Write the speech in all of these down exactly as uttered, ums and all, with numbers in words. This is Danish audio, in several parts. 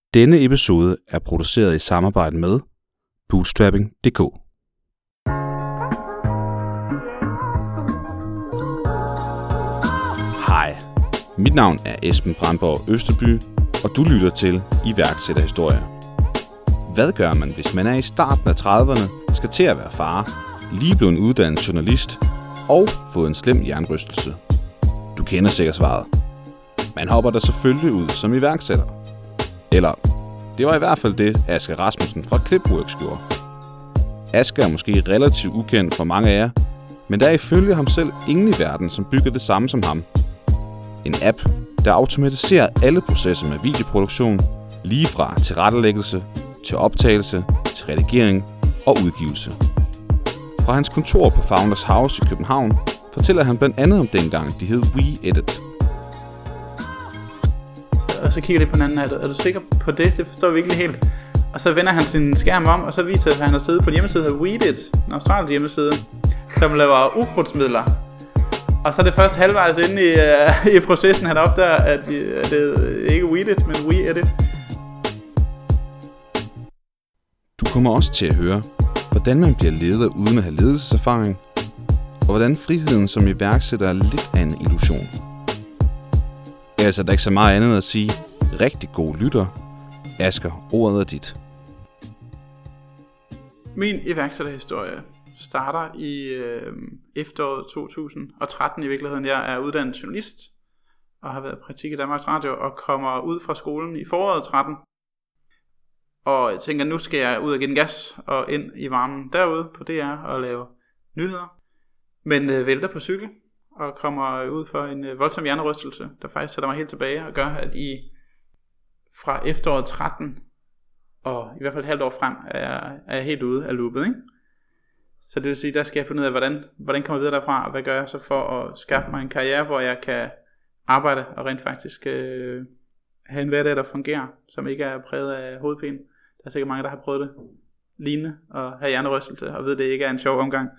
Denne episode er produceret i samarbejde med bootstrapping punktum d k. Hej, mit navn er Esben Brandborg Østerby, og du lytter til Iværksætterhistorie. Hvad gør man, hvis man er i starten af trediverne, skal til at være far, lige blevet uddannet journalist og fået en slem hjernerystelse? Du kender sikkert svaret. Man hopper der selvfølgelig ud som iværksætter. Eller, det var i hvert fald det, Asger Rasmussen fra Clipworks gjorde. Asger er måske relativt ukendt for mange af jer, men der er ifølge ham selv ingen i verden, som bygger det samme som ham. En app, der automatiserer alle processer med videoproduktion, lige fra tilrettelæggelse, til optagelse, til redigering og udgivelse. Fra hans kontor på Founders House i København fortæller han blandt andet om dengang, de hed WeEdit. Og så kigger de på hinanden, er du, er du sikker på det? Det forstår vi ikke lige helt. Og så vender han sin skærm om, og så viser det sig, at han har siddet på en hjemmeside, der hedder WeEdit, en australsk hjemmeside, som laver ukrudtsmidler. Og så er det først halvvejs inde i, uh, i processen, han opdager, at, at det ikke er WeEdit, men WeEdit. Du kommer også til at høre, hvordan man bliver leder uden at have ledelseserfaring, og hvordan friheden som iværksætter er lidt af en illusion. Altså, der er ikke så meget andet at sige. Rigtig god lytter. Asger, ordet er dit. Min iværksætterhistorie starter i øh, efteråret to tusind og tretten i virkeligheden. Jeg er uddannet journalist og har været i praktik i Danmarks Radio og kommer ud fra skolen i foråret tretten. Og jeg tænker, nu skal jeg ud og give den gas og ind i varmen derude på D R og lave nyheder. Men øh, vælter på cykel og kommer ud for en øh, voldsom hjernerystelse, der faktisk sætter mig helt tilbage og gør, at i fra efteråret tretten og i hvert fald et halvt år frem er, er jeg helt ude af loopet, ikke? Så det vil sige, der skal jeg finde ud af, hvordan, hvordan kommer jeg videre derfra, og hvad gør jeg så for at skaffe mig en karriere, hvor jeg kan arbejde og rent faktisk øh, have en hverdag, der fungerer, som ikke er præget af hovedpine. Der er sikkert mange, der har prøvet det lignende og have hjernerystelse og ved, det ikke er en sjov omgang.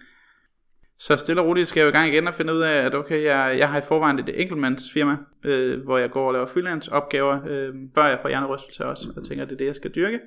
Så stille og roligt skal jeg jo i gang igen og finde ud af, at okay, jeg, jeg har i forvejen et enkeltmandsfirma, øh, hvor jeg går og laver freelance opgaver, øh, før jeg får hjernerystelse også, og tænker, at det er det, jeg skal dyrke.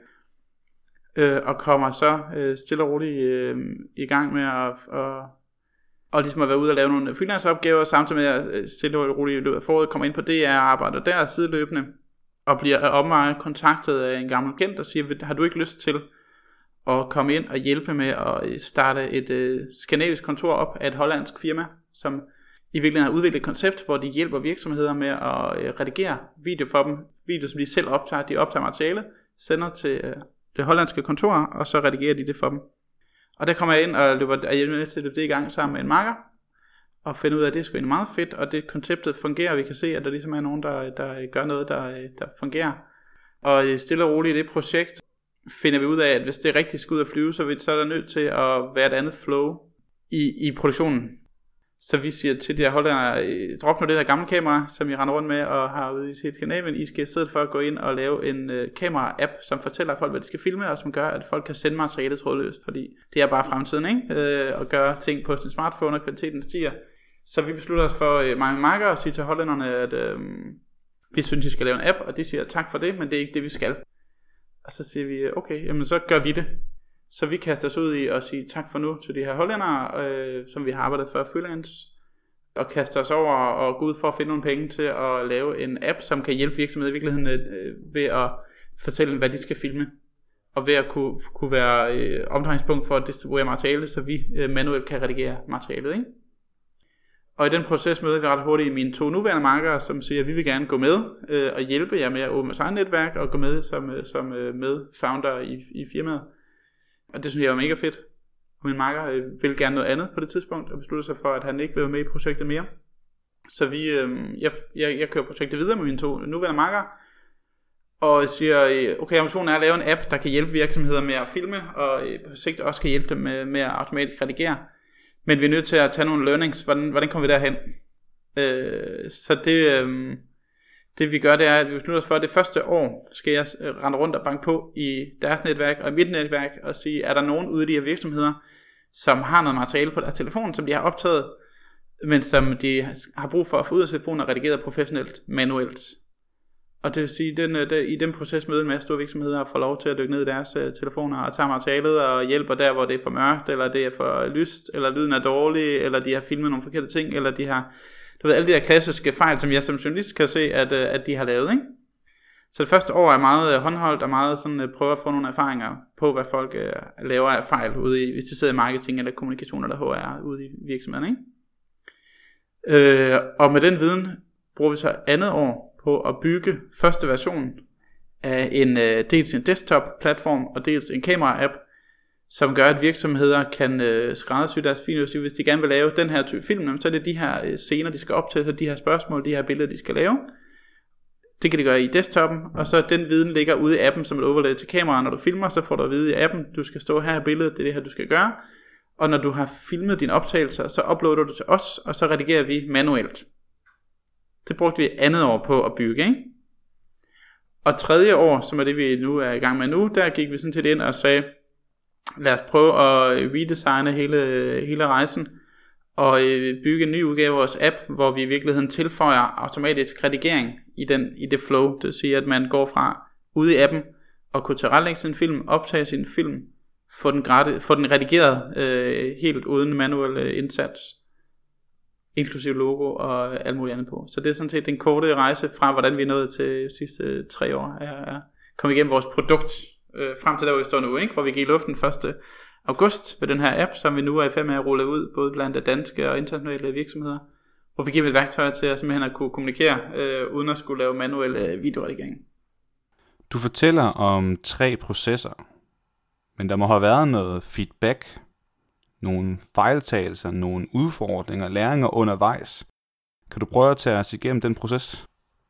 Øh, og kommer så øh, stille og roligt øh, i gang med at, og, og ligesom at være ude og lave nogle freelance opgaver, samtidig med at jeg stille og roligt i løbet af foråret kommer ind på D R og arbejder der sideløbende, og bliver om mig kontaktet af en gammel kendt, der siger, har du ikke lyst til og komme ind og hjælpe med at starte et øh, skandinavisk kontor op af et hollandsk firma, som i virkeligheden har udviklet et koncept, hvor de hjælper virksomheder med at øh, redigere video for dem. Video, som de selv optager. De optager materiale, sender til øh, det hollandske kontor, og så redigerer de det for dem. Og der kommer jeg ind og løber, og jeg er nødt til at løbe det i gang sammen med en makker, og finde ud af, at det er sgu egentlig meget fedt, og det konceptet fungerer, og vi kan se, at der ligesom er nogen, der, der gør noget, der, der fungerer. Og stille og roligt i det projekt, finder vi ud af, at hvis det rigtig skal ud at flyve, så, vi, så er der nødt til at være et andet flow i, i produktionen. Så vi siger til de her hollændere, drop nu det der gamle kamera, som I render rundt med og har ude i sit Skandinavien. I skal i stedet for at gå ind og lave en uh, kamera-app, som fortæller folk, hvad de skal filme, og som gør, at folk kan sende materiale trådløst, fordi det er bare fremtiden, ikke? Uh, og gøre ting på sin smartphone, og kvaliteten stiger. Så vi beslutter os for uh, mange marker og sige til hollænderne, at uh, vi synes, I skal lave en app, og de siger tak for det, men det er ikke det, vi skal. Og så siger vi, okay, jamen så gør vi det. Så vi kaster os ud i at sige tak for nu til de her hollændere, øh, som vi har arbejdet for freelance, og kaster os over og gå ud for at finde nogle penge til at lave en app, som kan hjælpe virksomheder i virkeligheden øh, ved at fortælle, hvad de skal filme, og ved at kunne, kunne være øh, omdrejningspunkt for at distribuere materiale, så vi øh, manuelt kan redigere materialet, ikke? Og i den proces møder vi ret hurtigt mine to nuværende markere, som siger, at vi vil gerne gå med øh, og hjælpe jer med at åbne sig netværk og gå med som, som øh, med-founder i, i firmaet. Og det synes jeg var mega fedt. Og min marker øh, ville gerne noget andet på det tidspunkt, og besluttede sig for, at han ikke vil være med i projektet mere. Så vi, øh, jeg, jeg, jeg kører projektet videre med mine to nuværende markere, og siger, okay, ambitionen er at lave en app, der kan hjælpe virksomheder med at filme, og øh, på sigt også kan hjælpe dem med, med at automatisk redigere. Men vi er nødt til at tage nogle learnings. Hvordan, hvordan kommer vi derhen? Øh, så det, øh, det vi gør, det er, at vi beslutter os for, at det første år skal jeg rende rundt og banke på i deres netværk og i mit netværk og sige, er der nogen ude i de her virksomheder, som har noget materiale på deres telefon, som de har optaget, men som de har brug for at få ud af telefonen og redigeret professionelt, manuelt. Og det vil sige, den, der, i den proces møder en masse store virksomheder og får lov til at dykke ned i deres uh, telefoner og tager materialet og hjælper der, hvor det er for mørkt, eller det er for lyst, eller lyden er dårlig, eller de har filmet nogle forkerte ting, eller de har, du ved, alle de her klassiske fejl, som jeg som journalist kan se, at, uh, at de har lavet, ikke? Så det første år er meget uh, håndholdt og meget sådan, uh, prøver at få nogle erfaringer på, hvad folk uh, laver af fejl ude i, hvis de sidder i marketing eller kommunikation eller H R ude i virksomheden, ikke? Uh, og med den viden bruger vi så andet år på at bygge første version af en øh, dels en desktop platform og dels en kamera app, som gør at virksomheder kan øh, skræddersy deres film. Hvis de gerne vil lave den her type film, så er det de her øh, scener de skal optage, så de her spørgsmål, de her billeder de skal lave. Det kan de gøre i desktoppen, og så den viden ligger ude i appen som et overlay til kameraet. Når du filmer, så får du at vide i appen, du skal stå her i billedet, det er det her du skal gøre. Og når du har filmet dine optagelser, så uploader du til os, og så redigerer vi manuelt. Det brugte vi andet år på at bygge, ikke? Og tredje år, som er det vi nu er i gang med nu, der gik vi sådan set ind og sagde, lad os prøve at redesigne hele, hele rejsen, og bygge en ny udgave af vores app, hvor vi i virkeligheden tilføjer automatisk redigering i, den, i det flow. Det vil sige, at man går fra ude i appen og kunne tilrettelægge sin film, optage sin film, få den, gratis, få den redigeret øh, helt uden manuel øh, indsats, inklusive logo og alt muligt andet på. Så det er sådan set den korte rejse fra, hvordan vi er nået til de sidste tre år, er kommet igennem vores produkt, øh, frem til der, hvor vi står nu, ikke? Hvor vi gik i luften første august med den her app, som vi nu er i færd med at rulle ud, både blandt danske og internationale virksomheder, hvor vi giver et værktøj til at simpelthen at kunne kommunikere, øh, uden at skulle lave manuel øh, videoredigering. Du fortæller om tre processer, men der må have været noget feedback, nogle fejltagelser, nogle udfordringer, læringer undervejs. Kan du prøve at tage os igennem den proces?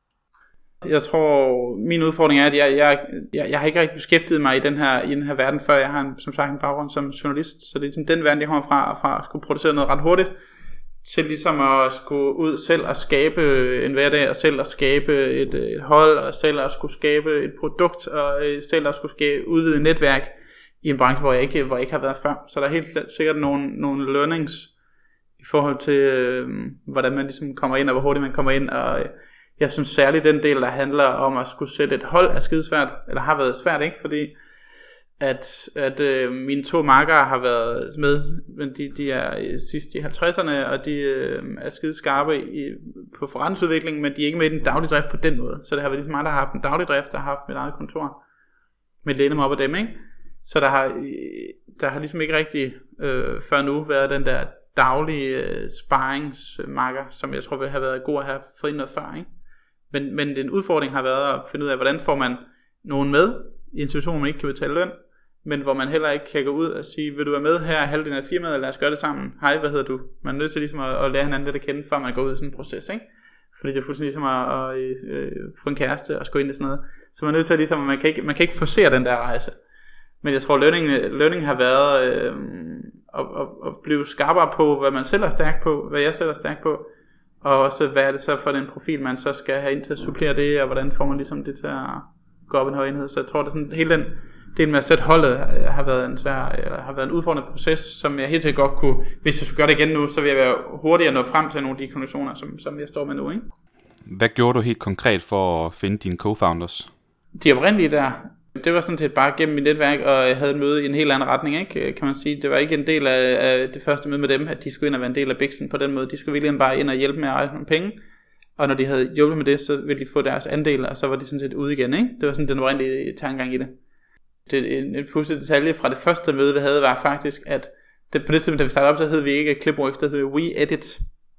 Jeg tror, min udfordring er, at jeg, jeg, jeg, jeg har ikke rigtig beskæftiget mig i den her, i den her verden, før jeg har en, som sagt en baggrund som journalist. Så det er ligesom den verden, jeg kommer fra, fra at skulle producere noget ret hurtigt, til ligesom at skulle ud selv og skabe en hverdag, og selv at skabe et, et hold, og selv at skulle skabe et produkt, og selv at skulle skabe, udvide et netværk i en branche, hvor jeg ikke, hvor jeg ikke har været før. Så der er helt sikkert nogle, nogle learnings i forhold til, øh, hvordan man ligesom kommer ind, og hvor hurtigt man kommer ind. Og øh, jeg synes særligt den del, der handler om at skulle sætte et hold, er skidesvært, eller har været svært, ikke? Fordi at, at øh, mine to makkere har været med, men de, de er sidst i halvtredserne, og de øh, er skide skarpe i, på forretningsudvikling, men de er ikke med i den daglige drift på den måde. Så det har været ligesom mig, der har haft en daglig drift, der har haft mit eget kontor, med læne mig op af dem, ikke? Så der har, der har ligesom ikke rigtig øh, før nu været den der daglige øh, sparringsmakker, som jeg tror vil have været god at have fået noget før, ikke? Men, men den udfordring har været at finde ud af, hvordan får man nogen med i en situation, hvor man ikke kan betale løn, men hvor man heller ikke kan gå ud og sige, vil du være med her halvdelen af firmaet, lad os gøre det sammen. Hej, hvad hedder du? Man er nødt til ligesom at, at lære hinanden lidt at kende, før man går ud i sådan en proces, ikke? Fordi det er fuldstændig ligesom at, at, at, at få en kæreste og gå ind i sådan noget. Så man er nødt til at ligesom, at man kan ikke, man kan ikke forsere den der rejse. Men jeg tror, learning, learning har været øh, at, at, at blive skarpere på, hvad man selv er stærk på, hvad jeg selv er stærk på, og også hvad er det så for den profil, man så skal have ind til at supplere det, og hvordan får man ligesom det til at gå op i en høj enhed. Så jeg tror, at sådan, hele den del med at sætte holdet har været en svær, eller har været en udfordrende proces, som jeg helt sikkert godt kunne, hvis jeg skulle gøre det igen nu, så vil jeg være hurtigere at nå frem til nogle af de konklusioner, som, som jeg står med nu, ikke? Hvad gjorde du helt konkret for at finde dine co-founders? De oprindelige der, det var sådan set bare gennem mit netværk, og jeg havde et møde i en helt anden retning, ikke? Kan man sige. Det var ikke en del af, af det første møde med dem, at de skulle ind og være en del af Bixen på den måde. De skulle virkelig bare ind og hjælpe med at rejse nogle penge, og når de havde hjulpet med det, så ville de få deres andel, og så var de sådan set ude igen, ikke? Det var sådan den oprindelige tankegang i det. Det en, en pludselig detalje fra det første møde, vi havde, var faktisk, at det, på det tidspunkt, da vi startede op, så hed vi ikke Clipworks, der hed vi WeEdit.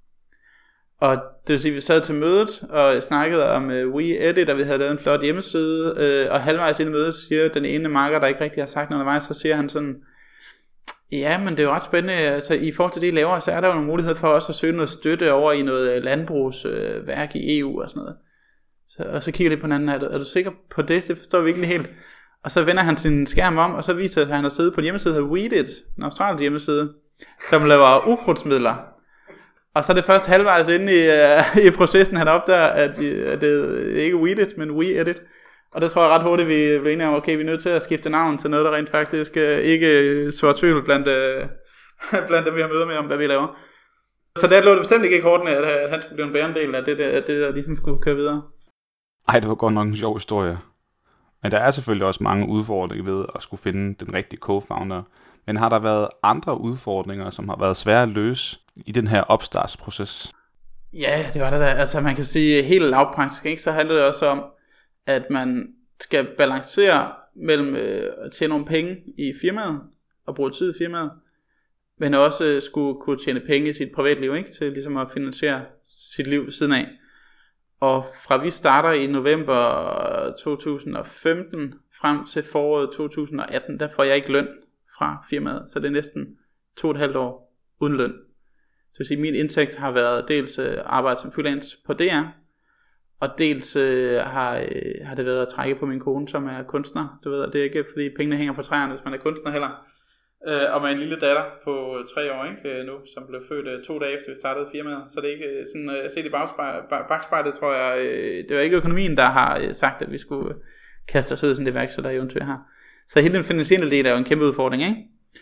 Og det vil sige, at vi sad til mødet og snakkede om uh, WeEdit, og vi havde lavet en flot hjemmeside, uh, og halvvejs ind i mødet siger den ene makker, der ikke rigtig har sagt noget undervejs, så siger han sådan, ja, men det er jo ret spændende, altså i forhold til det I laver, så er der jo nogle muligheder for os at søge noget støtte over i noget landbrugsværk uh, i E U og sådan noget. Så, og så kigger jeg lidt på hinanden, er du, er du sikker på det? Det forstår vi ikke helt. Og så vender han sin skærm om, og så viser at han har siddet på en hjemmeside, der hedder WeEdit, en australsk hjemmeside, som laver ukrudtsmidler. Og så er det først halvvejs inde i, uh, i processen, han opdager, at, at det ikke er WeEdit, men WeEdit. Og det tror jeg ret hurtigt, vi blev enige om, okay, vi er nødt til at skifte navn til noget, der rent faktisk uh, ikke så tvivl blandt, uh, blandt dem, vi har møder med om, hvad vi laver. Så der lå det bestemt ikke i kortene, at han skulle blive en bærende del af det, der, det, der ligesom skulle køre videre. Ej, det var godt nok en sjov historie. Men der er selvfølgelig også mange udfordringer ved at skulle finde den rigtige co-founder. Men har der været andre udfordringer, som har været svære at løse i den her opstartsproces? Ja, det var det der. Altså man kan sige helt lavpraktisk, ikke? Så handler det også om, at man skal balancere mellem øh, at tjene nogle penge i firmaet og bruge tid i firmaet, men også skulle kunne tjene penge i sit privatliv, ikke? Til ligesom at finansiere sit liv ved siden af. Og fra vi starter i november to tusind og femten frem til foråret to tusind og atten, der får jeg ikke løn fra firmaet, så det er næsten to og et halvt år uden løn. Så vil sige, min indtægt har været dels arbejde som freelance på D R, og dels øh, har, øh, har det været at trække på min kone, som er kunstner. Du ved, det er ikke fordi pengene hænger på træerne, hvis man er kunstner heller. Øh, og med en lille datter på tre år, ikke, nu, som blev født øh, to dage efter vi startede firmaet. Så det er ikke øh, sådan, øh, set i bagspejlet, tror jeg, øh, det var ikke økonomien, der har øh, sagt, at vi skulle kaste os ud i sådan det værksætter eventyr her. Så hele den finansielle del er jo en kæmpe udfordring, ikke?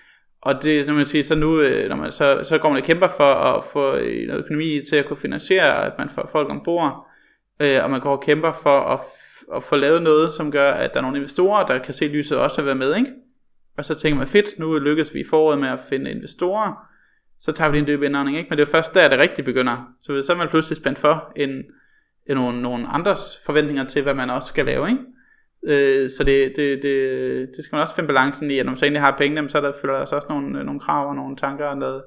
Og det, som man siger, så nu, øh, når man, så, så går man og kæmper for at få øh, noget økonomi til at kunne finansiere, at man får folk ombord, øh, og man går og kæmper for at, f- at få lavet noget, som gør, at der er nogle investorer, der kan se lyset også at være med, ikke? Og så tænker man, fedt, nu lykkes vi i foråret med at finde investorer, så tager vi lige en dyb indånding, ikke? Men det er jo først der, det rigtig begynder. Så så er man pludselig spændt for en, en nogle, nogle andres forventninger til, hvad man også skal lave, ikke? Øh, så det, det, det, det skal man også finde balancen i, at når man så egentlig har penge, så der følger der også nogle, nogle krav og nogle tanker og noget,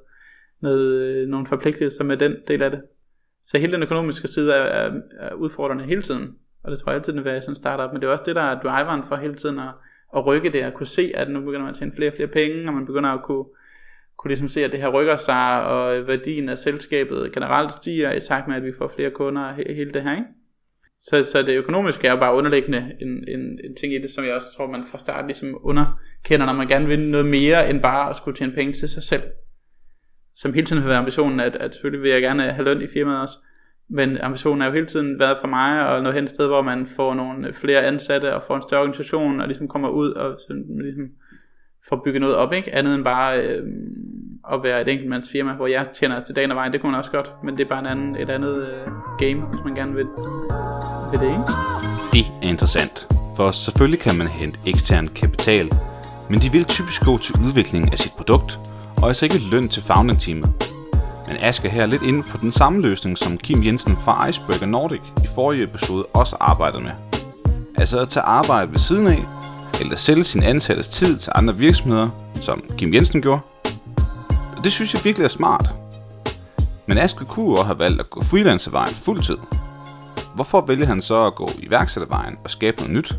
noget, nogle forpligtelser med den del af det. Så hele den økonomiske side er, er, er udfordrende hele tiden, og det tror jeg altid vil være i sådan en startup, men det er også det, der er driveren for hele tiden at at rykke det, at kunne se, at nu begynder man at tjene flere og flere penge, og man begynder at kunne, kunne ligesom se, at det her rykker sig, og værdien af selskabet generelt stiger i takt med, at vi får flere kunder og he- hele det her, ikke? Så, så det økonomiske er jo bare underliggende en, en, en ting i det, som jeg også tror, man fra start ligesom underkender, når man gerne vil noget mere, end bare at skulle tjene penge til sig selv. Som hele tiden har været ambitionen, at, at selvfølgelig vil jeg gerne have løn i firmaet også, men ambitionen har jo hele tiden været for mig at nå hen et sted, hvor man får nogle flere ansatte og får en større organisation og ligesom kommer ud og ligesom får bygget noget op, ikke? Andet end bare øh, at være et enkeltmands firma, hvor jeg tjener til dagen og vejen. Det kunne man også godt, men det er bare en anden, et andet øh, game, hvis man gerne vil, vil det, ikke? Det er interessant, for selvfølgelig kan man hente ekstern kapital, men de vil typisk gå til udviklingen af sit produkt, og altså ikke løn til founding-teamet. Men Ask er her lidt inde på den samme løsning, som Kim Jensen fra Icebreaker Nordic i forrige episode også arbejdede med. Altså at tage arbejde ved siden af, eller sælge sin ansattes tid til andre virksomheder, som Kim Jensen gjorde. Og det synes jeg virkelig er smart. Men Ask kunne også have valgt at gå freelancervejen fuldtid. Hvorfor vælger han så at gå iværksættervejen og skabe noget nyt?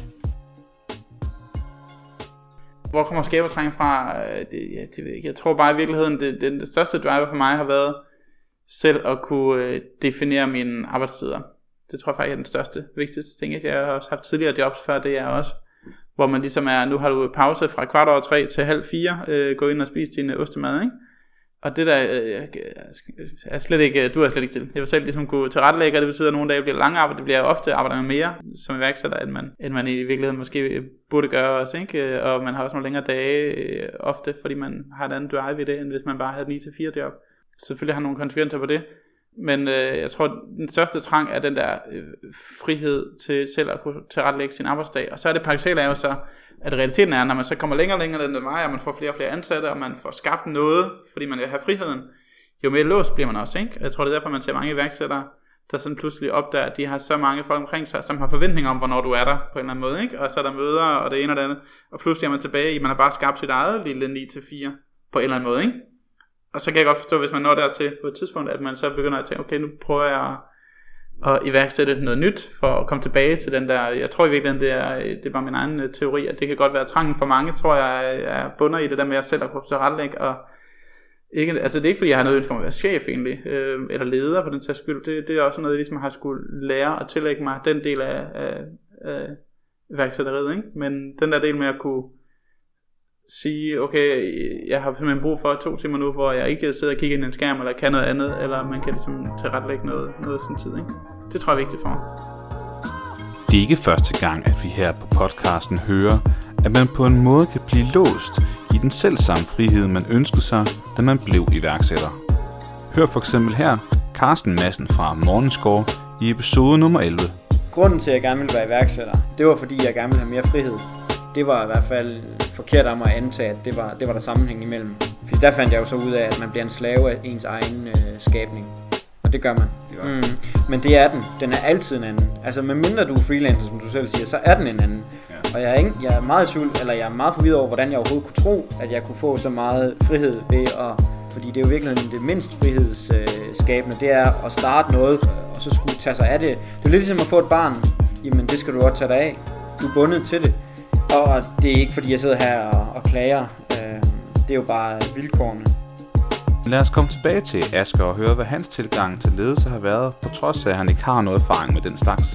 Hvor kommer skabertræng fra? Det, ja, det ved jeg ikke. Jeg tror bare i virkeligheden, det, det, det største driver for mig har været selv at kunne definere mine arbejdstider. Det tror jeg faktisk er den største, vigtigste ting. Jeg har også haft tidligere jobs før, det er også, hvor man ligesom er, nu har du pause fra kvart over tre til halv fire, øh, gå ind og spise din ostemad, ikke? Og det der, øh, er slet ikke, du er slet ikke til. Jeg vil selv ligesom kunne tilrettelægge, og det betyder, at nogle dage bliver lange arbejde. Det bliver ofte arbejder med mere som iværksætter, end man, end man i virkeligheden måske burde gøre også, ikke? Og man har også nogle længere dage øh, ofte, fordi man har et andet drive i det, end hvis man bare havde ni til fire job. Selvfølgelig har nogle konsekvenser på det. Men øh, jeg tror, den største trang er den der øh, frihed til selv at kunne tilrettelægge sin arbejdsdag. Og så er det paradoksale er jo så, at realiteten er, når man så kommer længere og længere den vej, og man får flere og flere ansatte, og man får skabt noget, fordi man vil have friheden, jo mere låst bliver man også, ikke? Jeg tror, det er derfor, man ser mange iværksættere, der sådan pludselig opdager, at de har så mange folk omkring sig, som har forventninger om, hvornår du er der, på en eller anden måde, ikke? Og så er der møder, og det ene og det andet, og pludselig er man tilbage i, man har bare skabt sit eget lille ni til fire, på en eller anden måde, ikke? Og så kan jeg godt forstå, hvis man når dertil på et tidspunkt, at man så begynder at tænke, okay, nu prøver jeg at iværksætte noget nyt, for at komme tilbage til den der, jeg tror i virkeligheden, det er, det er bare min egen teori, at det kan godt være trangen for mange, tror jeg, er bunder i det der med at selv at kunne tilrettelægge, og ikke, altså det er ikke fordi, jeg har noget ønske om at være chef egentlig, øh, eller leder på den sags skyld, det, det er også noget, jeg ligesom har skulle lære at tillægge mig, den del af, af, af iværksætteriet, ikke? Men den der del med at kunne sige, okay, jeg har simpelthen brug for to timer nu, hvor jeg ikke sidder og kigger ind i en skærm, eller kan noget andet, eller man kan ligesom tilrettelægge noget, noget sådan tid, ikke? Det tror jeg er vigtigt for mig. Det er ikke første gang, at vi her på podcasten hører, at man på en måde kan blive låst i den selvsamme frihed, man ønskede sig, da man blev iværksætter. Hør for eksempel her Carsten Madsen fra Morningscore i episode nummer elleve. grunden til, at jeg gerne ville være iværksætter, det var fordi, jeg gerne ville have mere frihed. Det var i hvert fald forkert af mig at antage, at det var, det var der sammenhæng imellem. Fordi der fandt jeg jo så ud af, at man bliver en slave af ens egen øh, skabning. Og det gør man. Mm. Men det er den. Den er altid en anden. Altså medmindre du er freelancer, som du selv siger, så er den en anden. Ja. Og jeg er, ikke, jeg er meget i tvivl, eller jeg er meget forvirret over, hvordan jeg overhovedet kunne tro, at jeg kunne få så meget frihed ved at... Fordi det er jo virkelig det mindst frihedsskabende, det er at starte noget, og så skulle tage sig af det. Det er lidt ligesom at få et barn. Jamen det skal du godt tage dig af. Du er bundet til det. Og det er ikke fordi jeg sidder her og, og klager. Det er jo bare vilkårene. Lad os komme tilbage til Asger og høre, hvad hans tilgang til ledelse har været, på trods af, at han ikke har noget erfaring med den slags.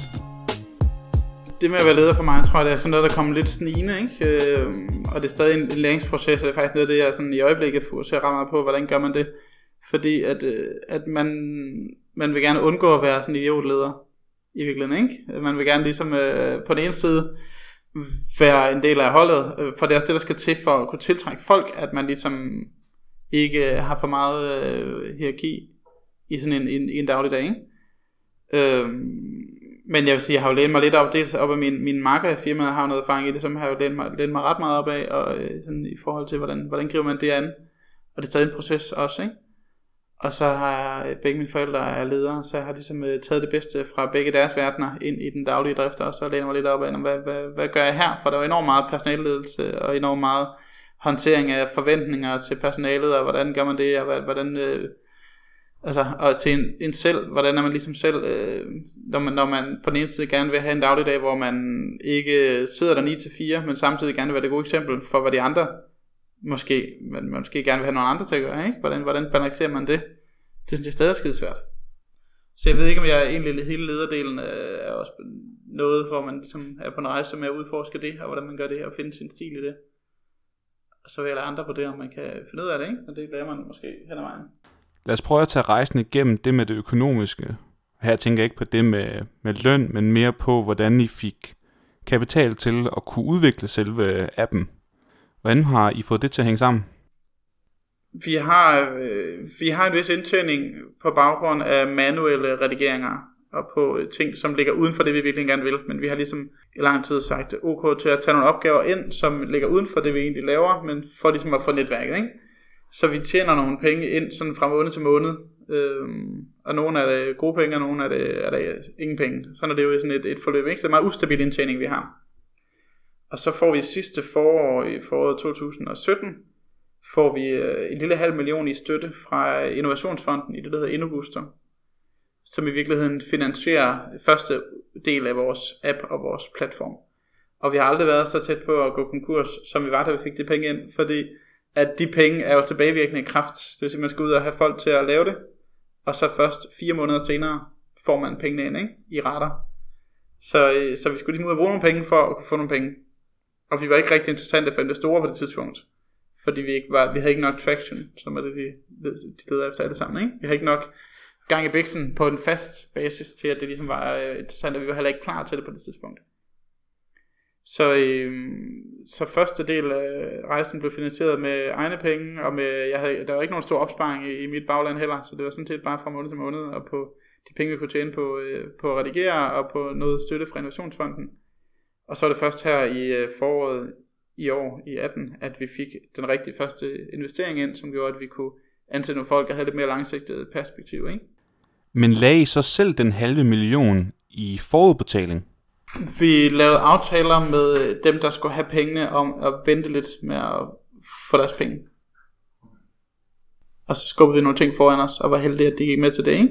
Det med at være leder for mig, tror jeg, det er sådan noget, der kommer lidt snigende, ikke? Øh, og det er stadig en læringsproces, og det er faktisk noget af det, jeg sådan i øjeblikket fokuserer ret meget på, hvordan gør man det? Fordi at, at man, man vil gerne undgå at være sådan en idiotleder i virkeligheden, ikke? Man vil gerne ligesom øh, på den ene side være en del af holdet, øh, for det er også det, der skal til for at kunne tiltrække folk, at man ligesom ikke har for meget øh, hierarki i sådan en, en, en dagligdag, ikke? Øh, Men jeg vil sige, jeg har jo lænet mig lidt op, det op af min, min makker i firmaet, har jo noget erfaring i det, som har jo lænet mig, lænet mig ret meget op af, og øh, sådan i forhold til, hvordan, hvordan griber man det an. Og det er stadig en proces også, ikke? Og så har jeg, begge mine forældre er ledere, så jeg har ligesom øh, taget det bedste fra begge deres verdener ind i den daglige drift, og så læner mig lidt op af, hvad, hvad, hvad gør jeg her? For der er jo enormt meget personaleledelse, og enormt meget håndtering af forventninger til personalet, og hvordan gør man det, og hvordan... Øh, Altså, og til en, en selv, hvordan er man ligesom selv, øh, når, man, når man på den ene side gerne vil have en dagligdag, hvor man ikke sidder der ni til fire, men samtidig gerne vil være det gode eksempel for, hvad de andre måske, man, man måske gerne vil have nogle andre til at gøre, ikke? Hvordan, hvordan balancerer man det? Det synes jeg stadig er skidesvært. Så jeg ved ikke, om jeg egentlig hele lederdelen er også noget, hvor man ligesom er på en rejse med at udforske det, og hvordan man gør det, og finde sin stil i det. Og så vil jeg lade andre på det, om man kan finde ud af det, ikke? Og det lærer man måske hen ad vejen. Lad os prøve at tage rejsen igennem det med det økonomiske. Her tænker jeg ikke på det med, med løn, men mere på, hvordan I fik kapital til at kunne udvikle selve appen. Hvordan har I fået det til at hænge sammen? Vi har, øh, vi har en vis indtjening på baggrund af manuelle redigeringer og på ting, som ligger uden for det, vi virkelig gerne vil. Men vi har ligesom i lang tid sagt ok til at tage nogle opgaver ind, som ligger uden for det, vi egentlig laver, men for ligesom at få netværket, ikke? Så vi tjener nogle penge ind sådan fra måned til måned, øhm, og nogle er det gode penge, og nogle er det, er det ingen penge. Sådan er det jo sådan et, et forløb, ikke? Så det er meget ustabil indtjening, vi har. Og så får vi sidste forår, i foråret to tusind og sytten, får vi øh, en lille halv million i støtte fra Innovationsfonden i det, der hedder InnoBooster, som i virkeligheden finansierer første del af vores app og vores platform. Og vi har aldrig været så tæt på at gå konkurs, som vi var, da vi fik de penge ind, fordi at de penge er jo tilbagevirkende kraft. Det vil sige, at man skal ud og have folk til at lave det, og så først fire måneder senere får man pengene ind, ikke? I rater. Så, så vi skulle lige ud og bruge nogle penge for at kunne få nogle penge. Og vi var ikke rigtig interessante for investorer på det tidspunkt, fordi vi, ikke var, vi havde ikke nok traction, som er det, de, de leder efter alle sammen, ikke? Vi havde ikke nok gang i biksen på en fast basis til, at det ligesom var interessant, og vi var heller ikke klar til det på det tidspunkt. Så, øh, så første del af rejsen blev finansieret med egne penge, og med, jeg havde, der var ikke nogen stor opsparing i, i mit bagland heller, så det var sådan set bare fra måned til måned, og på de penge, vi kunne tjene på, øh, på at redigere, og på noget støtte fra Innovationsfonden. Og så er det først her i øh, foråret i år, i atten, at vi fik den rigtige første investering ind, som gjorde, at vi kunne ansætte nogle folk, og havde lidt mere langsigtet perspektiv, ikke? Men lagde I så selv den halve million i forudbetaling? Vi lavede aftaler med dem, der skulle have pengene, om at vente lidt med at få deres penge. Og så skubbede vi nogle ting foran os, og var heldige, at de gik med til det, ikke?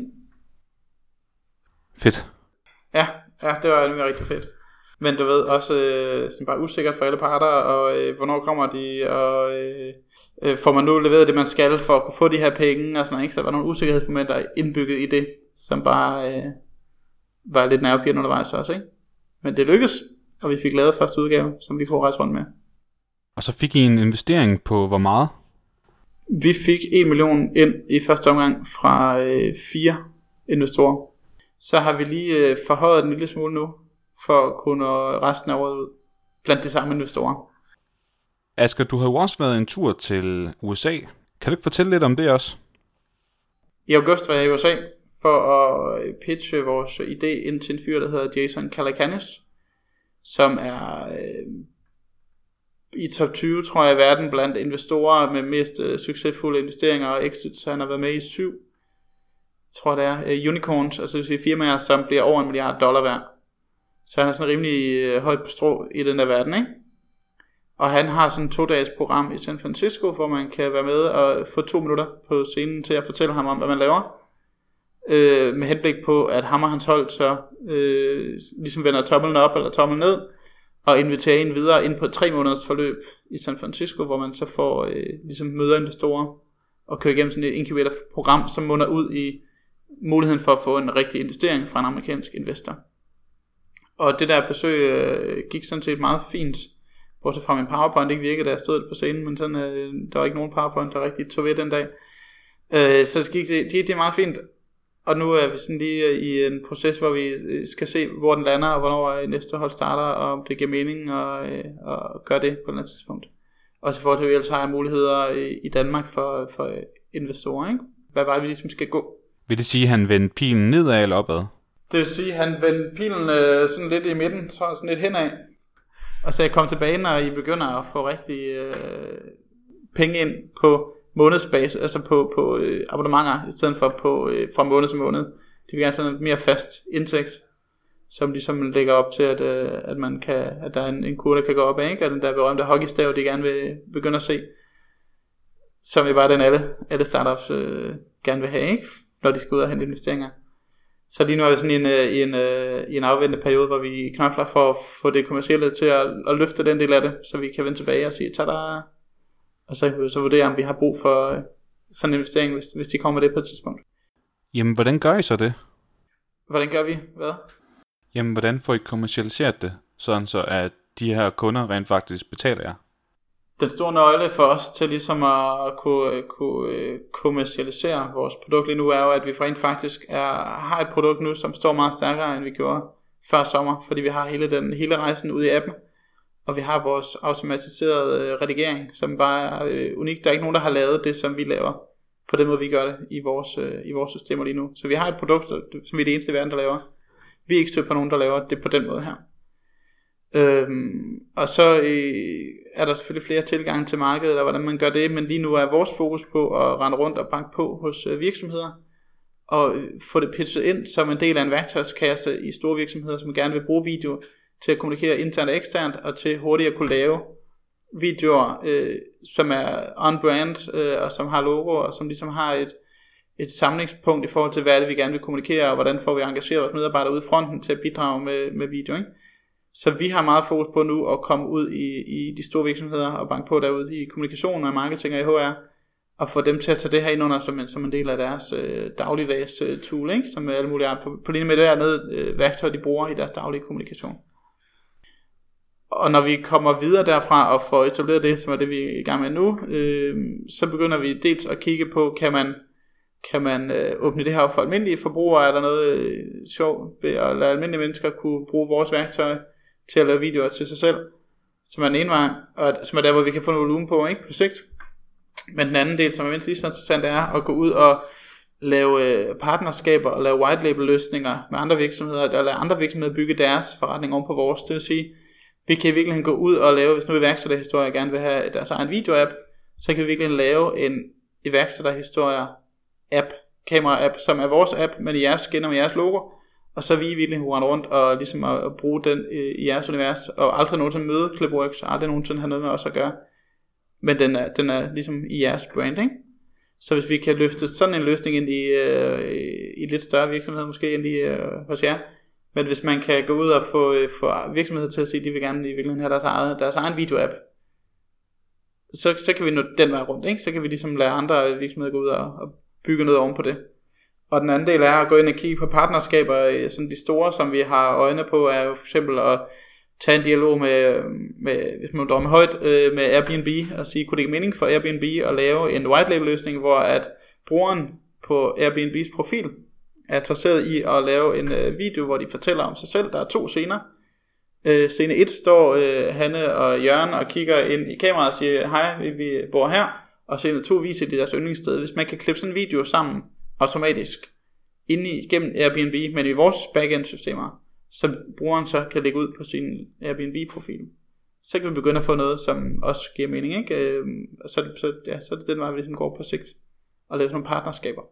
Fedt. Ja, ja, det var nemlig rigtig fedt. Men du ved, også øh, sådan bare usikkert for alle parter, og øh, hvornår kommer de, og øh, øh, får man nu leveret det, man skal, for at kunne få de her penge, og sådan, ikke? Så der var nogle usikkerhedsmomenter indbygget i det, som bare øh, var lidt nervepirrende undervejs også, ikke? Men det lykkedes, og vi fik lavet første udgave, som vi kunne rejse rundt med. Og så fik I en investering på hvor meget? Vi fik en million ind i første omgang fra øh, fire investorer. Så har vi lige øh, forhøjet den lille smule nu, for at kunne resten af året ud blandt de samme investorer. Asger, du har jo også været en tur til U S A. Kan du ikke fortælle lidt om det også? I august var jeg i U S A for at pitche vores idé ind til en fyr, der hedder Jason Calacanis, som er øh, i top tyve, tror jeg, i verden blandt investorer med mest øh, succesfulde investeringer og exits. Han har været med i syv, tror det er, øh, unicorns, altså det vil sige firmaer, som bliver over en milliard dollar værd. Så han er sådan rimelig øh, højt på strå i den der verden, ikke? Og han har sådan et to-dages program i San Francisco, hvor man kan være med og få to minutter på scenen til at fortælle ham om, hvad man laver. Øh, med henblik på, at ham og hans hold så øh, ligesom vender tommelen op eller tommelen ned, og inviterer en videre ind på et tre måneders forløb i San Francisco, hvor man så får øh, ligesom møder investorer og kører igennem sådan et incubator-program, som munder ud i muligheden for at få en rigtig investering fra en amerikansk investor. Og det der besøg øh, gik sådan set meget fint, bortset fra min PowerPoint ikke virkede, da jeg stod på scenen, men sådan, øh, der var ikke nogen PowerPoint, der rigtig tog ved den dag. Øh, så det gik det, det er meget fint, og nu er vi sådan lige i en proces, hvor vi skal se, hvor den lander, og hvornår næste hold starter, og om det giver mening at, at gøre det på et andet tidspunkt. Og så forhold til, at vi ellers har muligheder i Danmark for, for investorer, ikke? Hvad vej vi ligesom skal gå. Vil det sige, at han vendte pilen nedad eller opad? Det vil sige, at han vendte pilen øh, sådan lidt i midten, så sådan lidt henad. Og så jeg kom tilbage, når I begynder at få rigtig øh, penge ind på månedsbasis, altså på, på øh, abonnementer, i stedet for på, øh, fra måned til måned. De vil gerne sådan en mere fast indtægt, som ligesom lægger op til, at, øh, at, man kan, at der er en, en kurve, der kan gå op af, ikke? Og den der berømte hockeystav, de gerne vil begynde at se, som er bare den alle, alle startups øh, gerne vil have, ikke? Når de skal ud og hente investeringer. Så lige nu er vi sådan i en, i en, i en afventende periode, hvor vi knokler for at få det kommercielle til at, at løfte den del af det, så vi kan vende tilbage og sige, tada! Og så, så vurdere, om vi har brug for sådan en investering, hvis, hvis de kommer med det på et tidspunkt. Jamen, hvordan gør I så det? Hvordan gør vi? Hvad? Jamen, hvordan får I kommercialiseret det, sådan så at de her kunder rent faktisk betaler jer? Den store nøgle for os til ligesom at kunne, kunne kommercialisere vores produkt lige nu er jo, at vi rent faktisk er, har et produkt nu, som står meget stærkere, end vi gjorde før sommer, fordi vi har hele, den, hele rejsen ude i appen, og vi har vores automatiserede redigering, som bare er øh, unik. Der er ikke nogen, der har lavet det, som vi laver, på den måde vi gør det i vores, øh, i vores systemer lige nu. Så vi har et produkt, som vi er det eneste i verden, der laver. Vi er ikke stødt på nogen, der laver det på den måde her. Øhm, og så øh, er der selvfølgelig flere tilgange til markedet, og hvordan man gør det, men lige nu er vores fokus på at rende rundt og banke på hos øh, virksomheder, og øh, få det pitchet ind som en del af en værktøjskasse i store virksomheder, som gerne vil bruge video til at kommunikere internt og eksternt, og til hurtigt at kunne lave videoer, øh, som er on-brand, øh, og som har logo, og som ligesom har et, et samlingspunkt i forhold til, hvad er det, vi gerne vil kommunikere, og hvordan får vi engageret vores medarbejdere ude i fronten til at bidrage med, med video, ikke? Så vi har meget fokus på nu at komme ud i, i de store virksomheder og banke på derude i kommunikation og marketing og i H R, og få dem til at tage det her ind under som en, som en del af deres øh, dagligdags øh, tool, ikke? Som er alle mulige på, på linje med det her ned, øh, værktøj, de bruger i deres daglige kommunikation. Og når vi kommer videre derfra og får etableret det, som er det vi er i gang med nu, øh, så begynder vi dels at kigge på, kan man, kan man øh, åbne det her op for almindelige forbrugere? Er der noget øh, sjovt ved at lade almindelige mennesker kunne bruge vores værktøj til at lave videoer til sig selv, som er den ene vej, og som er der, hvor vi kan få noget volumen på, ikke, på sigt. Men den anden del, som er mindst lige så interessant, er at gå ud og lave partnerskaber og lave white label løsninger med andre virksomheder, og lade andre virksomheder bygge deres forretning om på vores. Det vil sige, vi kan i virkeligheden gå ud og lave, hvis nu iværksætterhistorier gerne vil have deres egen video-app, så kan vi virkelig lave en iværksætterhistorier-app, kamera-app, som er vores app, men i jeres skin og med jeres logo, og så er vi virkelig rende rundt og ligesom at, at bruge den øh, i jeres univers, og aldrig nogensinde møde Clipworks, aldrig nogensinde have noget med os at gøre, men den er, den er ligesom i jeres branding. Så hvis vi kan løfte sådan en løsning ind i, øh, i lidt større virksomhed, måske end i øh, hos jer, men hvis man kan gå ud og få, øh, få virksomheder til at sige, at de vil gerne i virkeligheden have deres, eget, deres egen video-app, så, så kan vi nå den vej rundt, ikke? Så kan vi ligesom lade andre virksomheder gå ud og, og bygge noget oven på det. Og den anden del er at gå ind og kigge på partnerskaber, sådan de store, som vi har øjne på, er jo for eksempel at tage en dialog med, med hvis man drømmer højt, med Airbnb, og sige, kunne det ikke mening for Airbnb at lave en white label løsning, hvor at brugeren på Airbnb's profil er interesseret i at lave en video, hvor de fortæller om sig selv. Der er to scener. Scene et står Hanne og Jørgen og kigger ind i kameraet og siger, hej, vi, vi bor her, og scene to viser de deres yndlingssted. Hvis man kan klippe sådan en video sammen automatisk inde i, gennem Airbnb, men i vores backend-systemer, så brugeren så kan lægge ud på sin Airbnb-profil. Så kan vi begynde at få noget, som også giver mening, ikke? Øh, så, så, ja, så er det den vej, vi ligesom går på sigt, og lave sådan nogle partnerskaber.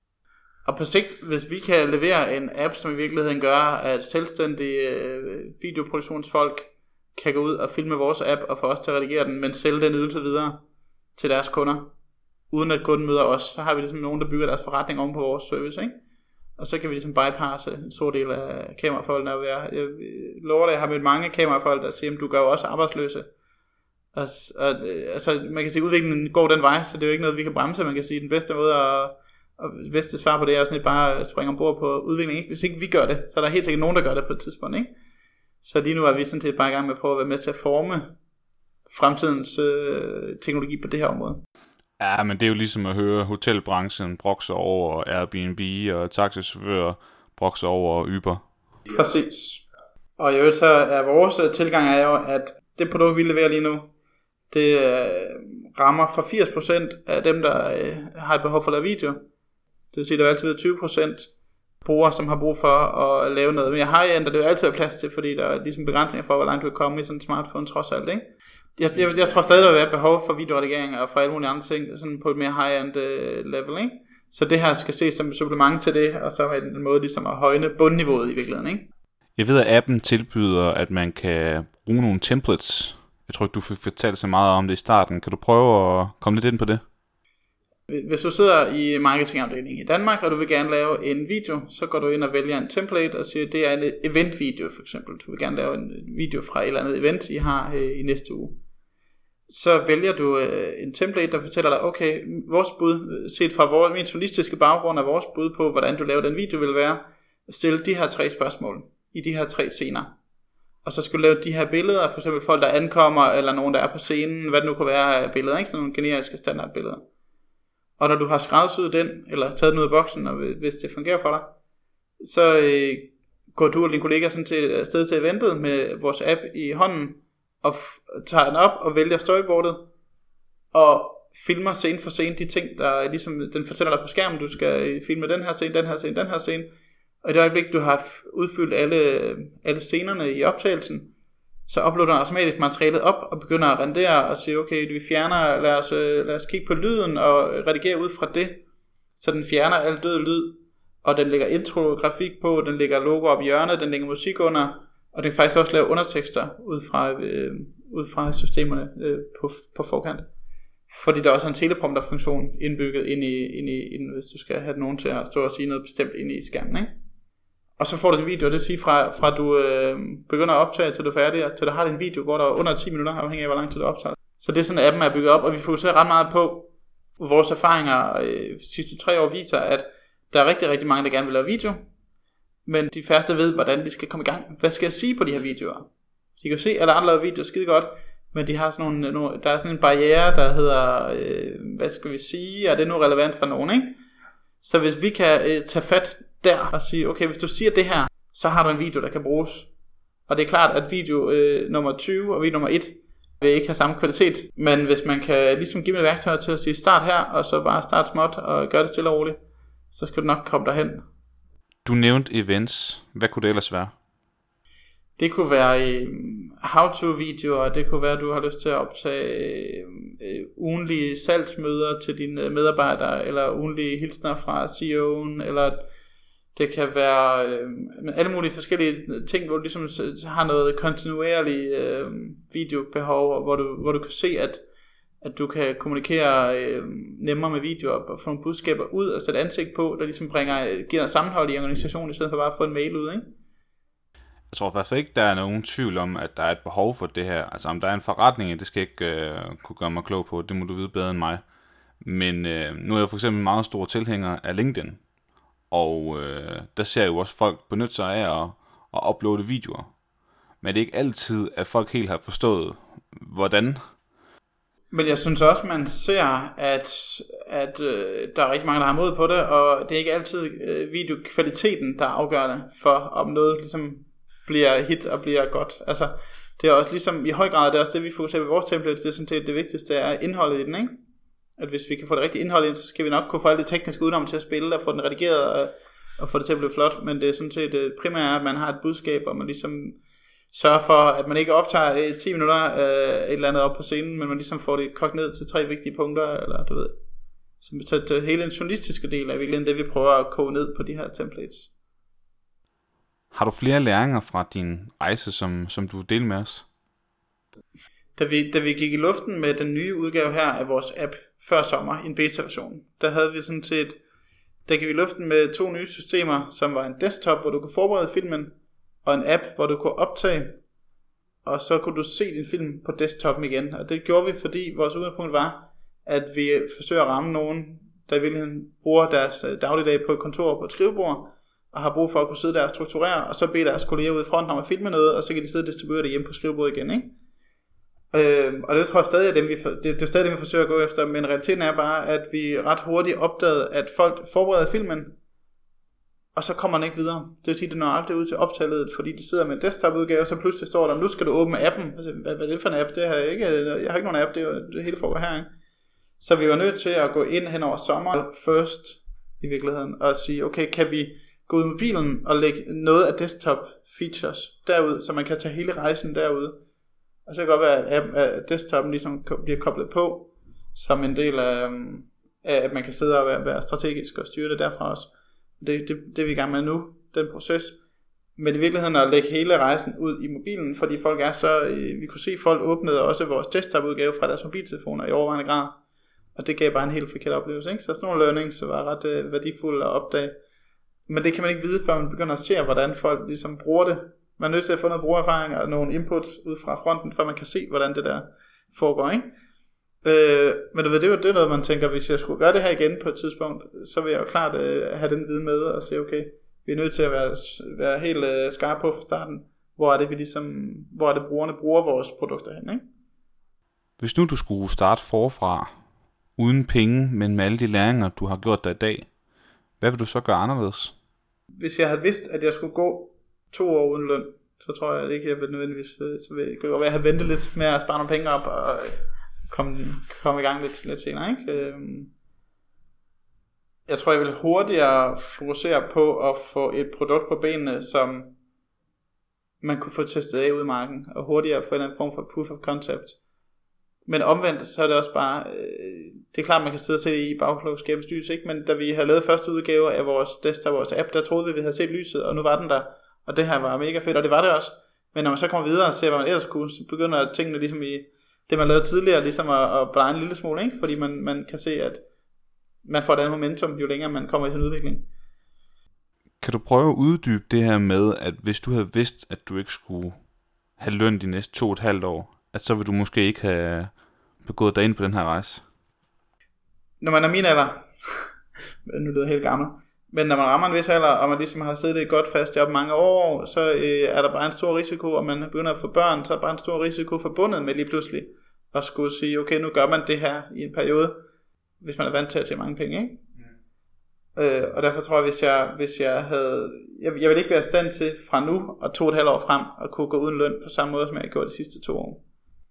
Og på sigt, hvis vi kan levere en app, som i virkeligheden gør, at selvstændige øh, videoproduktionsfolk kan gå ud og filme vores app, og få os til at redigere den, men sælge den ydelse videre til deres kunder, uden at kunden møder os, så har vi ligesom nogen, der bygger deres forretning om på vores service, ikke? Og så kan vi ligesom bypasse en stor del af kamerafolkene. Jeg lover dig, jeg har mødt mange kamerafolk, der siger, at du gør jo også arbejdsløse. Og, og, altså, man kan sige, at udviklingen går den vej, så det er jo ikke noget, vi kan bremse. Man kan sige, at den bedste måde at, og det bedste svar på det er jo sådan lidt bare at springe ombord på udviklingen, ikke? Hvis ikke vi gør det, så er der helt sikkert nogen, der gør det på et tidspunkt, ikke? Så lige nu er vi sådan set bare i gang med at prøve at være med til at forme fremtidens øh, teknologi på det her område. Ja, men det er jo ligesom at høre hotelbranchen brokse over Airbnb, og taxichauffører brokse over Uber. Præcis. Og i øvrigt så er vores tilgang er jo, at det produkt, vi leverer lige nu, det øh, rammer for firs procent af dem, der øh, har et behov for at lave video. Det vil sige, at der er altid tyve procent brugere, som har brug for at lave noget mere high-end, og det vil altid være plads til, fordi der er ligesom begrænsninger for, hvor langt du kan komme i sådan en smartphone trods alt, ikke? Jeg, jeg, jeg tror stadig, der vil være behov for videoredigering og for alle mulige andre ting, sådan på et mere high-end uh, level, ikke? Så det her skal ses som et supplement til det, og så er det en måde ligesom at højne bundniveauet i virkeligheden, ikke? Jeg ved, at appen tilbyder, at man kan bruge nogle templates. Jeg tror ikke, du fik fortalt så meget om det i starten. Kan du prøve at komme lidt ind på det? Hvis du sidder i marketingafdelingen i Danmark, og du vil gerne lave en video, så går du ind og vælger en template og siger, det er en event-video for eksempel. Du vil gerne lave en video fra et eller andet event, I har øh, i næste uge. Så vælger du øh, en template, der fortæller dig, okay, vores bud, set fra vores, min journalistiske baggrund, er vores bud på, hvordan du laver den video, vil være at stille de her tre spørgsmål i de her tre scener. Og så skal du lave de her billeder, for eksempel folk, der ankommer, eller nogen, der er på scenen, hvad det nu kan være af billeder, ikke? Sådan nogle generiske standardbilleder. Og når du har skræddersyet den, eller taget den ud af boksen, og hvis det fungerer for dig, så øh, går du og din kollega sådan til afsted til eventet med vores app i hånden, og f- tager den op og vælger storyboardet, og filmer scene for scene de ting, der ligesom, den fortæller dig på skærmen, du skal filme den her scene, den her scene, den her scene, og i det øjeblik, du har udfyldt alle, alle scenerne i optagelsen, så uploader den automatisk materialet op og begynder at rendere og sige, okay, vi fjerner, lad os, lad os kigge på lyden og redigere ud fra det, så den fjerner al død lyd, og den lægger intro-grafik på, den lægger logo op i hjørnet, den lægger musik under, og den kan faktisk også lave undertekster ud fra, øh, ud fra systemerne øh, på, på forkant. Fordi der også er en teleprompter-funktion indbygget ind i, ind i, ind, hvis du skal have nogen til at stå og sige noget bestemt ind i skærmen, ikke? Og så får du din video, det vil sige fra, fra du øh, begynder at optage til du er færdig, til du har din video, går der under ti minutter, afhængig af hvor lang tid du optager. Så det er sådan, appen er bygget op, og vi fokuserer ret meget på, vores erfaringer øh, de sidste tre år viser, at der er rigtig, rigtig mange, der gerne vil lave video, men de færreste ved, hvordan de skal komme i gang. Hvad skal jeg sige på de her videoer? De kan se, at alle andre laver videoer skide godt, men de har sådan nogle, nogle, der er sådan en barriere, der hedder, øh, hvad skal vi sige, er det nu relevant for nogen, ikke? Så hvis vi kan øh, tage fat der og sige, okay, hvis du siger det her, så har du en video, der kan bruges. Og det er klart, at video øh, nummer tyve og video nummer et vil ikke have samme kvalitet, men hvis man kan ligesom give mig et værktøj til at sige start her, og så bare start småt og gøre det stille og roligt, så skal du nok komme derhen. Du nævnte events. Hvad kunne det ellers være? Det kunne være øh, how-to-videoer, det kunne være, at du har lyst til at optage øh, ugenlige salgsmøder til dine medarbejdere, eller ugenlige hilsner fra C E O'en, eller det kan være øh, alle mulige forskellige ting, hvor du ligesom har noget kontinuerligt øh, videobehov, hvor du, hvor du kan se, at, at du kan kommunikere øh, nemmere med videoer, og få nogle budskaber ud og sætte ansigt på, der ligesom bringer, giver sammenhold i organisationen, i stedet for bare at få en mail ud, ikke? Jeg tror i hvert fald ikke, der er nogen tvivl om, at der er et behov for det her. Altså om der er en forretning, det skal jeg ikke øh, kunne gøre mig klog på, det må du vide bedre end mig. Men øh, nu er jeg for eksempel meget stor tilhænger af LinkedIn. Og øh, der ser jeg jo også folk benytte sig af at, at uploade videoer. Men det er ikke altid, at folk helt har forstået, hvordan. Men jeg synes også, man ser, at, at øh, der er rigtig mange, der har mod på det, og det er ikke altid øh, videokvaliteten, der er afgørende for, om noget ligesom bliver hit og bliver godt. Altså, det er også ligesom, i høj grad, det er også det, vi fokuserer på vores templates, det er sådan set det vigtigste, er indholdet i den, ikke? At hvis vi kan få det rigtige indhold ind, så skal vi nok kunne få alt det tekniske udenom til at spille, og få den redigeret, og, og få det til at blive flot, men det er sådan set det primære, at man har et budskab, og man ligesom sørger for, at man ikke optager ti minutter øh, et eller andet op på scenen, men man ligesom får det kogt ned til tre vigtige punkter, eller du ved, så det hele den journalistiske del er virkelig det, vi prøver at koge ned på de her templates. Har du flere læringer fra din rejse, som, som du vil dele med os? Da vi, da vi gik i luften med den nye udgave her af vores app før sommer, en beta-version, der havde vi sådan set, der gik vi i luften med to nye systemer, som var en desktop, hvor du kunne forberede filmen, og en app, hvor du kunne optage, og så kunne du se din film på desktopen igen. Og det gjorde vi, fordi vores udgangspunkt var, at vi forsøger at ramme nogen, der i virkeligheden bruger deres dagligdag på et kontor på et skrivebord, og har brug for at kunne sidde der og strukturere, og så bede deres kolleger ude i fronten om at filme noget, og så kan de sidde og distribuere det hjemme på skrivebordet igen, ikke? Øh, og det tror jeg stadig er dem, vi, for, det, det er stadig dem, vi forsøger at gå efter, men realiteten er bare, at vi ret hurtigt opdagede, at folk forbereder filmen, og så kommer den ikke videre. Det vil sige, at det når aldrig ud til optaget, fordi de sidder med en desktop-udgave, og så pludselig står der, nu skal du åbne appen. Altså, hvad, hvad er det for en app? Det har jeg ikke. Jeg har ikke nogen app, det er jo det hele foregår her, ikke? Så vi var nødt til at gå ind hen over sommer først i virkeligheden, og sige, okay, kan vi gå ud med mobilen og lægge noget af desktop features derud, så man kan tage hele rejsen derude. Og så kan det godt være, at, at desktopen ligesom bliver koblet på, som en del af, af at man kan sidde og være, være strategisk og styre det derfra også. Det, det, det er vi i gang med nu, den proces. Men i virkeligheden at lægge hele rejsen ud i mobilen, fordi folk er så, vi kunne se, at folk åbnede også vores desktop-udgave fra deres mobiltelefoner i overvejende grad. Og det gav bare en helt forkert oplevelse, ikke? Så sådan nogle learnings var ret øh, værdifulde at opdage. Men det kan man ikke vide, før man begynder at se, hvordan folk ligesom bruger det. Man er nødt til at få noget brugererfaring og nogle input ud fra fronten, før man kan se, hvordan det der foregår, ikke? Øh, men du ved, det er jo noget, man tænker, hvis jeg skulle gøre det her igen på et tidspunkt, så vil jeg jo klart øh, have den viden med og sige, okay, vi er nødt til at være, være helt øh, skarpe på fra starten, hvor er det vi ligesom, hvor er det brugerne bruger vores produkter hen, ikke? Hvis nu du skulle starte forfra, uden penge, men med alle de læringer, du har gjort dig i dag, hvad vil du så gøre anderledes? Hvis jeg havde vidst, at jeg skulle gå to år uden løn, så tror jeg ikke, jeg ville nødvendigvis, så ville jeg, jeg have ventet lidt med at spare nogle penge op og komme, komme i gang lidt, lidt senere, ikke? Jeg tror, jeg vil hurtigere fokusere på at få et produkt på benene, som man kunne få testet af ude i marken, og hurtigere få en anden form for proof of concept. Men omvendt, så er det også bare, øh, det er klart, man kan sidde og se det i bagklogskabens lys, ikke? Men da vi havde lavet første udgave af vores desktop, vores app, der troede vi, vi havde set lyset, og nu var den der, og det her var mega fedt, og det var det også. Men når man så kommer videre og ser, hvad man ellers kunne, så begynder tingene ligesom i det, man lavede tidligere, ligesom at, at blege en lille smule, ikke? Fordi man, man kan se, at man får et andet momentum, jo længere man kommer i sin udvikling. Kan du prøve at uddybe det her med, at hvis du havde vidst, at du ikke skulle have løn de næste to og et halvt år, at så vil du måske ikke have begået dig ind på den her rejse? Når man er min alder, nu lyder jeg helt gammel, men når man rammer en vis alder, og man ligesom har siddet i et godt fast job mange år, så øh, er der bare en stor risiko, og man begynder at få børn, så er der bare en stor risiko forbundet med lige pludselig at skulle sige, okay, nu gør man det her i en periode, hvis man er vant til at tjene mange penge, ikke? Mm. Øh, og derfor tror jeg, hvis jeg, hvis jeg havde, jeg, jeg vil ikke være i stand til fra nu og to og et halvt år frem, at kunne gå uden løn på samme måde, som jeg har gjort de sidste to år.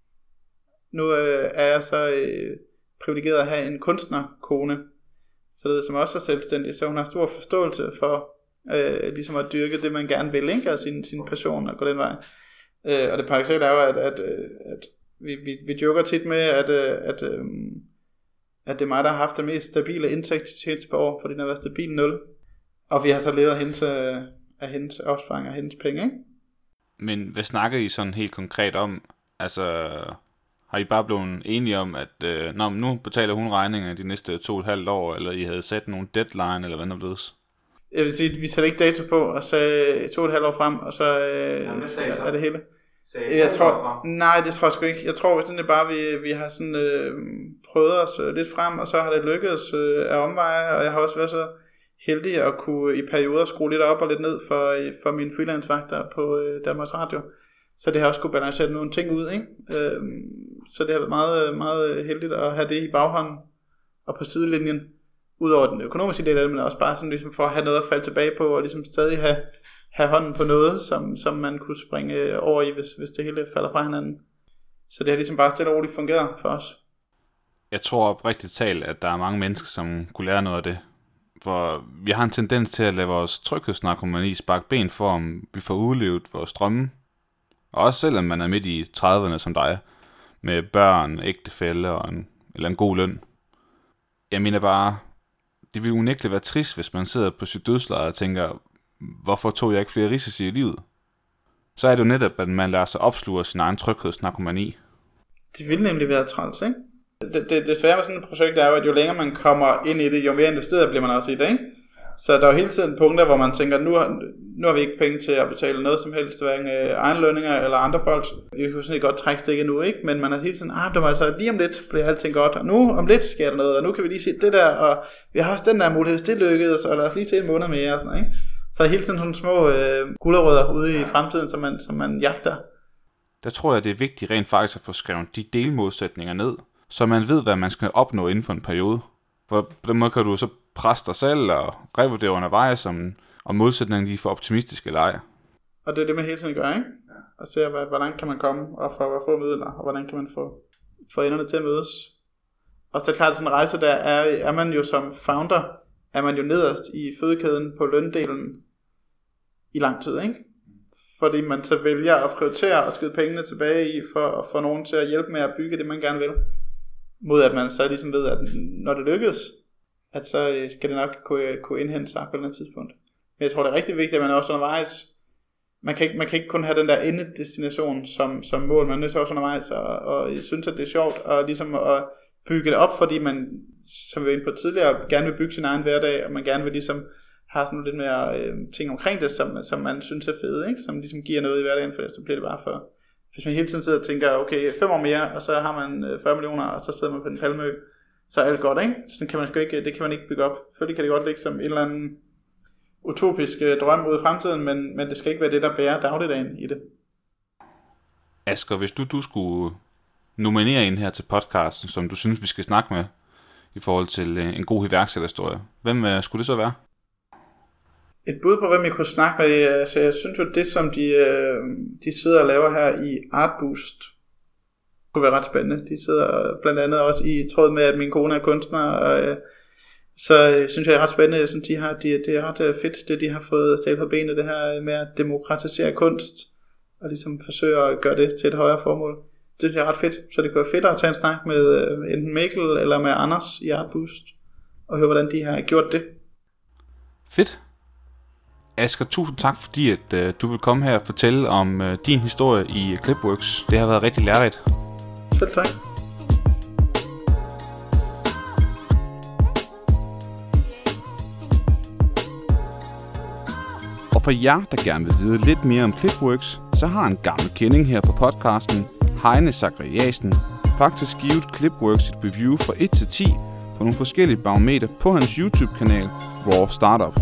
Nu øh, er jeg så øh, privilegeret at have en kunstnerkone, så det, som også er selvstændig, så hun har stor forståelse for øh, ligesom at dyrke det, man gerne vil, ikke? Og sin, sin passion og gå den vej. Øh, og det paradoksale er jo, at, at, at vi, vi, vi joker tit med, at, at, at, at det er mig, der har haft den mest stabile indtægt til tjeneste på år, fordi den har været stabil nul. Og vi har så levet af hendes, af hendes opsparing og hendes penge, ikke? Men hvad snakker I sådan helt konkret om? Altså, har I bare blevet enige om, at øh, nå, nu betaler hun regninger de næste to og et halvt år, eller I havde sat nogle deadline, eller hvad der blevet? Jeg vil sige, vi sætter ikke dato på, og så to og et halvt år frem, og så øh, Jamen, det er det hele. Jeg, jeg tror, nej, det tror jeg sgu ikke. Jeg tror, det er bare, vi, vi har sådan øh, prøvet os øh, lidt frem, og så har det lykkedes øh, af omveje, og jeg har også været så heldig at kunne i perioder skrue lidt op og lidt ned for, for mine freelancevagter på øh, Danmarks Radio. Så det har også kunne balancere nogle ting ud, ikke? Øh, så det har været meget, meget heldigt at have det i baghånden og på sidelinjen, udover den økonomiske del af det, men også bare sådan ligesom for at have noget at falde tilbage på, og ligesom stadig have, have hånden på noget, som, som man kunne springe over i, hvis, hvis det hele falder fra hinanden. Så det har ligesom bare stille og roligt fungeret for os. Jeg tror oprigtigt talt, at der er mange mennesker, som kunne lære noget af det. For vi har en tendens til at lade vores tryghedsnarkomani sparke ben for, om vi får udlevet vores drømme. Og også selvom man er midt i trediverne som dig, med børn, ægtefælle og en, eller en god løn. Jeg mener bare, det vil unægteligt være trist, hvis man sidder på sit dødsleje og tænker, hvorfor tog jeg ikke flere risici i livet? Så er det jo netop, at man lader sig opsluge sin egen tryghedsnarkomani. Det vil nemlig være træls, ikke? Det, det, det svære med sådan et projekt er jo, at jo længere man kommer ind i det, jo mere investeret bliver man også i det, ikke? Så der er jo hele tiden punkter, hvor man tænker, nu har, nu har vi ikke penge til at betale noget som helst, hverken egen lønninger eller andre folks. Vi kan sådan et godt trækstik nu, ikke? Men man er hele tiden, ah, det var altså lige om lidt bliver alting godt, og nu om lidt sker der noget, og nu kan vi lige se det der, og vi har også den der mulighed, det lykkedes, og lad os lige se en måned mere, og sådan, ikke? Så er hele tiden sådan små øh, gulerødder ude i fremtiden, som man, som man jagter. Der tror jeg, det er vigtigt rent faktisk at få skrevet de delmodsætninger ned, så man ved, hvad man skal opnå inden for en periode. For på den måde kan du så presse dig selv og revurdere undervejs, om, om modsætningen lige er for optimistisk eller ej. Og det er det, man hele tiden gør, ikke? Og se, hvordan kan man komme og få, få midler, og hvordan kan man få, få enderne til at mødes. Og så er det klart, at sådan en rejse der, er, er man jo som founder, er man jo nederst i fødekæden på løndelen i lang tid, ikke? Fordi man så vælger at prioritere og skyde pengene tilbage i, for at få nogen til at hjælpe med at bygge det, man gerne vil. Mod at man så ligesom ved, at når det lykkes, at så skal det nok kunne, kunne indhente sig på et eller andet tidspunkt. Men jeg tror, det er rigtig vigtigt, at man også undervejs, man kan ikke, man kan ikke kun have den der endedestination som, som mål, man er nødt til også undervejs, og, og jeg synes, at det er sjovt, og ligesom at bygge det op, fordi man, som vi var inde på tidligere, gerne vil bygge sin egen hverdag, og man gerne vil ligesom have sådan lidt mere øh, ting omkring det, som, som man synes er fede, ikke? Som ligesom giver noget i hverdagen, for det, så bliver det bare for, hvis man hele tiden sidder og tænker, okay, fem år mere, og så har man fyrre millioner, og så sidder man på den palmø, så er alt godt, ikke? Sådan kan man sgu ikke, det kan man ikke bygge op. Selvfølgelig kan det godt ligge som en eller anden utopisk drøm ud i fremtiden, men, men det skal ikke være det, der bærer dagligdagen i det. Asger, hvis du, du skulle nominere en her til podcasten, som du synes, vi skal snakke med, i forhold til en god iværksætterhistorie, hvem uh, skulle det så være? Et bud på, hvem jeg kunne snakke med, altså jeg synes jo, det som de, de sidder og laver her i Artboost, kunne være ret spændende. De sidder blandt andet også i tråd med, at min kone er kunstner, og så synes jeg, det er ret spændende, som de har, de, det er ret fedt, det de har fået stablet på benet, det her med at demokratisere kunst, og ligesom forsøge at gøre det til et højere formål. Det synes jeg er ret fedt, så det kunne være fedt at tage en snak med enten Mikkel eller med Anders i Artboost, og høre, hvordan de har gjort det. Fedt. Asger, tusind tak, fordi at, uh, du vil komme her og fortælle om uh, din historie i Clipworks. Det har været rigtig lærerigt. Selv tak. Og for jer, der gerne vil vide lidt mere om Clipworks, så har en gammel kending her på podcasten, Heine Zachariasen, faktisk givet Clipworks et review fra et til ti på nogle forskellige barometer på hans YouTube-kanal, Raw Startup.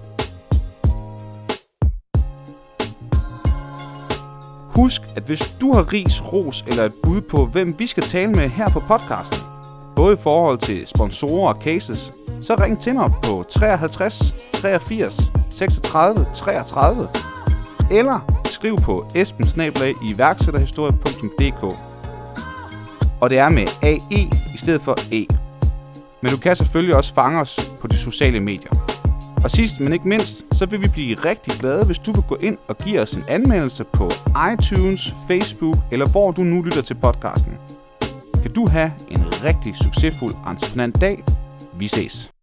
Husk, at hvis du har ris, ros eller et bud på, hvem vi skal tale med her på podcasten, både i forhold til sponsorer og cases, så ring til mig på treoghalvtreds treogfirs seksogtredive treogtredive eller skriv på esben snabel-a iværksætterhistorie punktum d k. Og det er med A E i stedet for E. Men du kan selvfølgelig også fange os på de sociale medier. Og sidst, men ikke mindst, så vil vi blive rigtig glade, hvis du vil gå ind og give os en anmeldelse på iTunes, Facebook eller hvor du nu lytter til podcasten. Kan du have en rigtig succesfuld entreprenant dag. Vi ses.